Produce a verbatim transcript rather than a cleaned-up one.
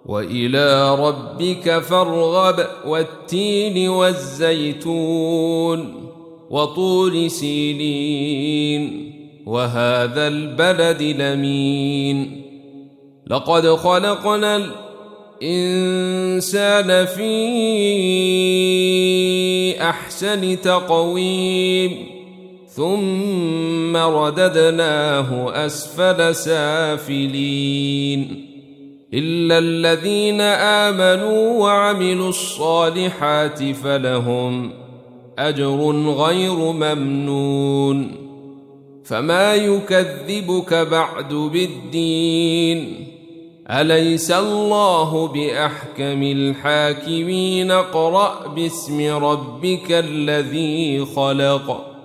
وإلى ربك فارغب والتين والزيتون وطور سينين وهذا البلد الأمين لقد خلقنا الإنسان في أحسن تقويم ثم رددناه أسفل سافلين إلا الذين آمنوا وعملوا الصالحات فلهم أجر غير ممنون فما يكذبك بعد بالدين أليس الله بأحكم الحاكمين اقرأ باسم ربك الذي خلق